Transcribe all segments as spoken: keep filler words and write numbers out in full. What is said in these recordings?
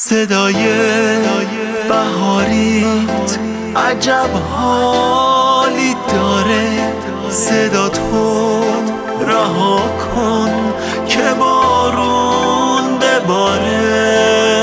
صدای بهاریت عجب حالی داره، صدا تو رها کن که بارون بباره.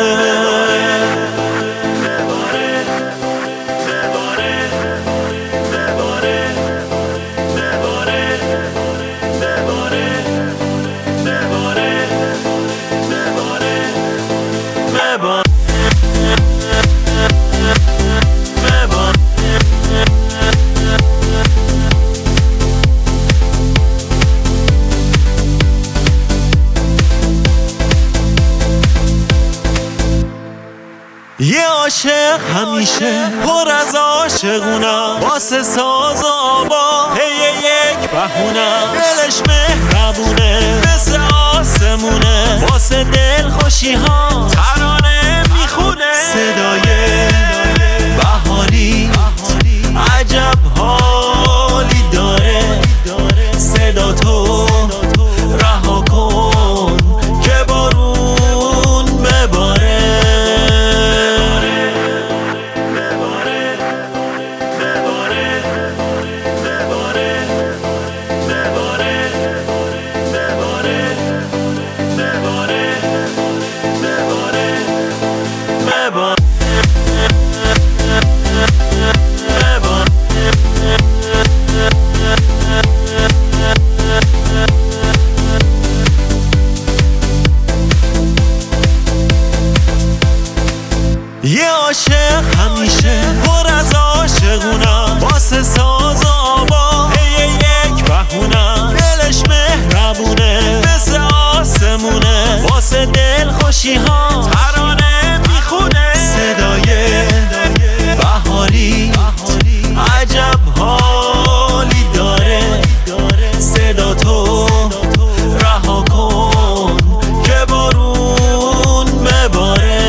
یه عاشق همیشه پر از عاشقونم، واسه ساز و آوا هی یک بهونم. دلش مهربونه مثل آسمونه، واسه دل خوشی ها ترانه میخونه. صدای بهاری عجب حالی داره، صدا تو رها کن که بارون بباره. یه عاشق همیشه پر از عاشقونم، واسه ساز و آوا هی یک بهونم. دلش مهربونه مثل آسمونه، واسه دل خوشی ها ترانه میخونه. صدای بهاری عجب حالی داره، صدا تو رها کن که بارون بباره.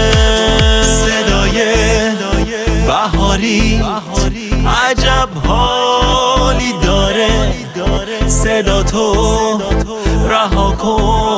بهاری عجب حالی داره، صدا تو رها کن